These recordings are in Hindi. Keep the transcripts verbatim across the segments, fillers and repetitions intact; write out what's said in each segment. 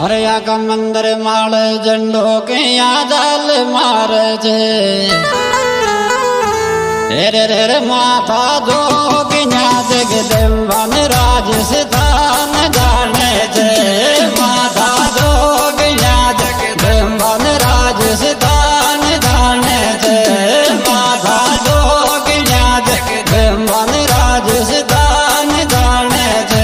अरे या का मंदिर माल झंडो के यहाँ जाल मारे छे रे रे रे माथा जोग यहाँ जगदम्बन राजस्थान जाने छे माथा जोग यहाँ जगदम्बन राजस्थान जाने छे माथा जोग यहाँ जगदम्बन राजस्थान जाने छे।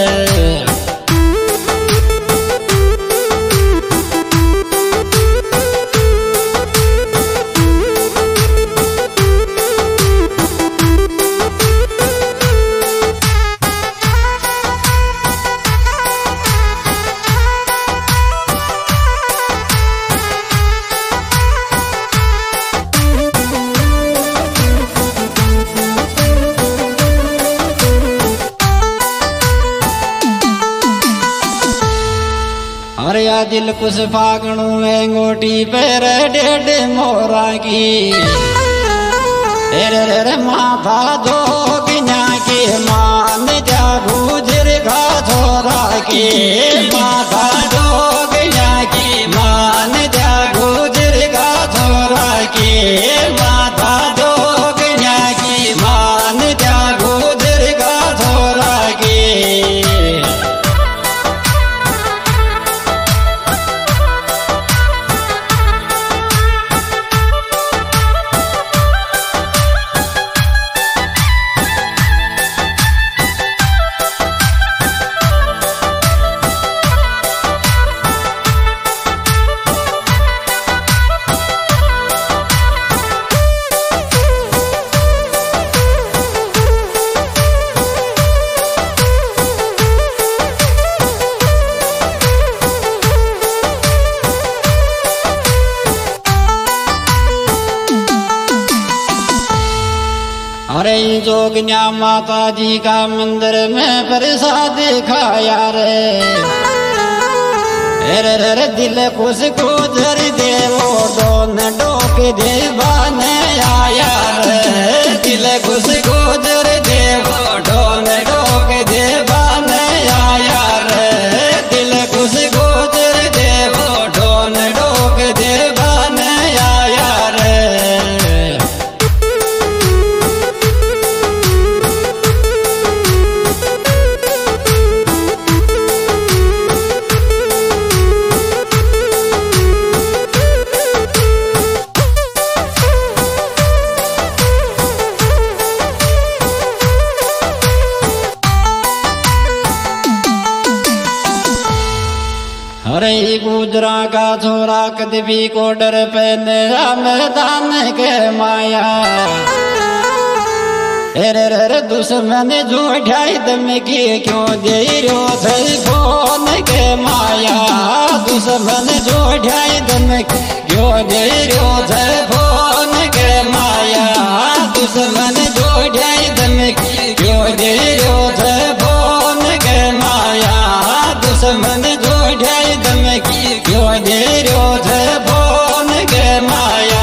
अरे या दिल कुछ फागणु में गोटी पैर डेढ़ मोरा की रे रे रे माथा जोग यहाँ की मान जा गुजर का छोरा की माथा जोग यहाँ की मान जा गुजर का छोरा की माथा जोग यहाँ की मान जा गुजर का छोरा की। अरे जोगन्या माता जी का मंदिर में प्रसाद खाया रे रे रे रे दिल खुश को धर देवो दोन डोक देवाने आया रे दिल खुश को धर देवो दोन डोक देवाने आया रे दिल खुश को धर देवो दोन डोक देवाने आया रे। अरे गुजरा का छोरा कदबी को डर पे मैदान के माया रे रे रे दुश्मन जो ढाई दम की क्यों दे रो फोन के माया दुश्मन जो ढाई दम क्यों दे रो फोन के माया दुश्मन जो ढाई दम क्यों दे रो फोन के माया दुश्मन जो ढाई दम क्यों दे रो फोन के माया।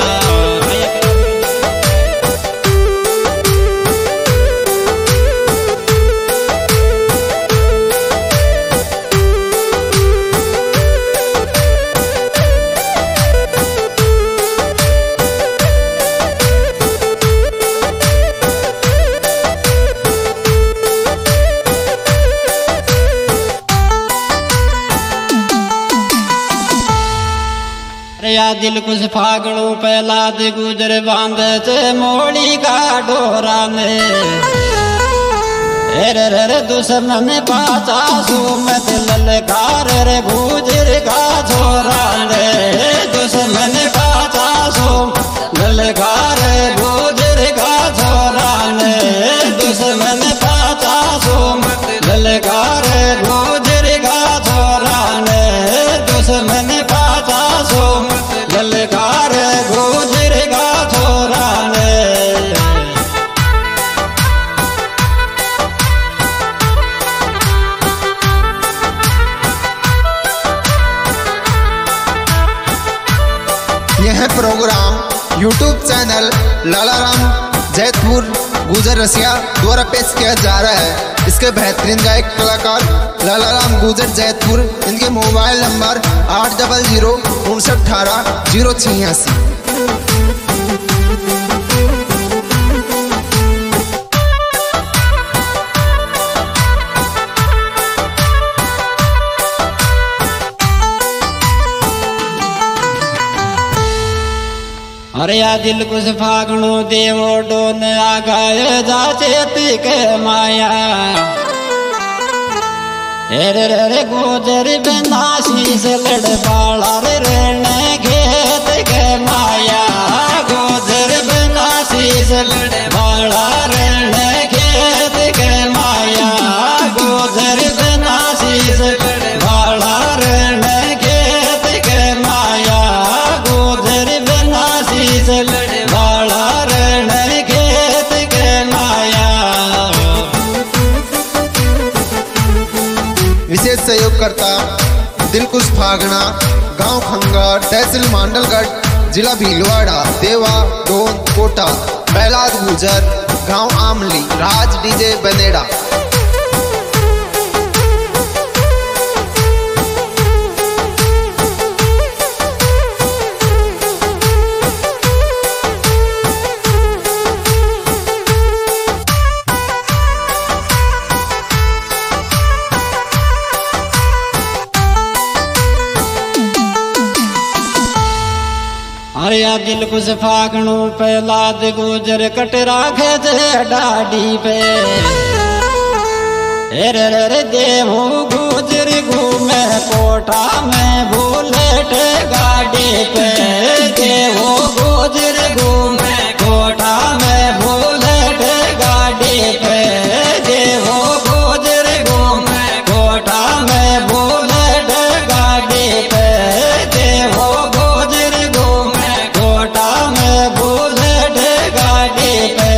या दिल कुछ फागणु पहला दे गुजर बांध से मोड़ी का डोरा में रे रे रे दुश्मन पाचा सुमत ललकार रे गुजर का छोरा रे दुश्मन पाचा सुम ललकार गुजर का छोरा रे दुश्मन पाचा सुम ललकार गुजर का छोरा रे दुश्मन पाचा सुम ललकार गुजर का छोरा ने। यह programme YouTube channel Lalaram Jaitpur Gujar Rasiya द्वारा पेश किया जा रहा है। इसके बेहतरीन गायक कलाकार लाला राम गुजर जैतपुर। इनके मोबाइल नंबर आठ डबल जीरो उनसठ अठारह जीरो छियासी। अरे या दिल कुछ फागणो देवो डोन आगाय जा चेती के माया। हेरे रे गोजर बेनासी से लड़ बाला रे रहने खेत के माया। गोजर बेनासी से लड़ बाला रहने खेत के माया। गोजर बेनासी से लड़ बाला रहने खेत के माया। गोजर से बाला रहने खेत के माया। विशेष सहयोगकर्ता दिलकुश फागणा, गांव खंगा, तहसील मांडलगढ़, जिला भीलवाड़ा, देवा, डोन, कोटा। प्रहलाद गुजर, गांव आमली, राज डीजे बनेड़ा। अरे या दिल कुछ फागणो प्रहलाद गुजर कट राखे थे डाडी पे। हेरे रे देवो गुजर घूमे कोठा में बुलेट गाड़ी पे। देवो गुजर घूमे कोठा में बुलेट गाड़ी पे। देवो गुजर घूमे कोठा में बुलेट गाड़ी पे। देवो गुजर घूमे कोठा में बुलेट गाड़ी पे।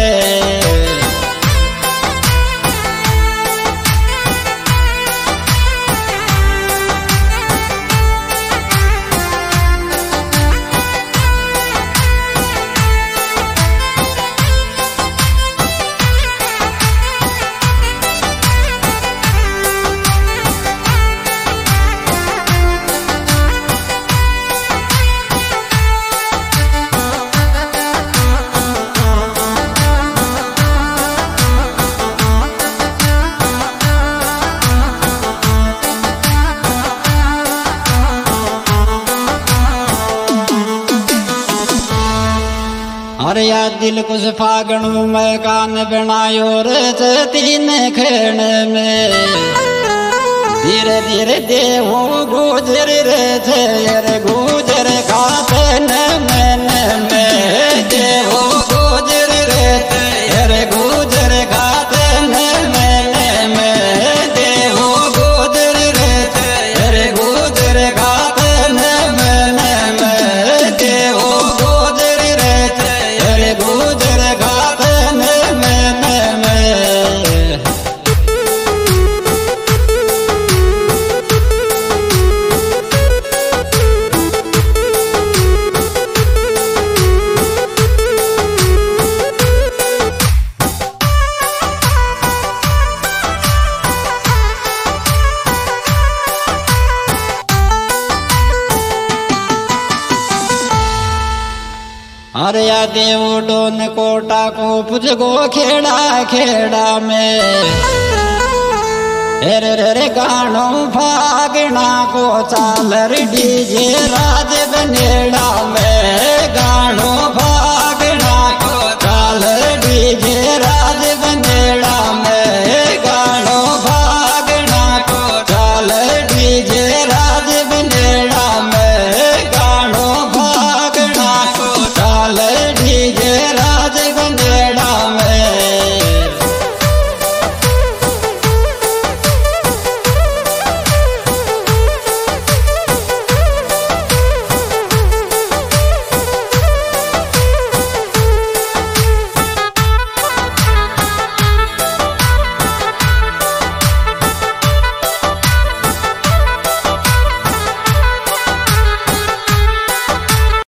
अरे या दिल कुछ फागणु मैं गान बनायो रे तीन खेण में। धीरे धीरे देवो गुजर रे थे अरे गुजर खाते न मैंने में। देवो गुजर रे थे अरे गुजर खाते न मैंने में। देवो गुजर रे थे अरे गुजर खाते न मैंने में। देवो गुजर रे थे अरे गुजर खाते न मैंने में। अरे या देव डोन कोटा को पुजगो खेड़ा खेड़ा में। हेरे रे गानो फागणा को चालर डीजे राज बनेड़ा में।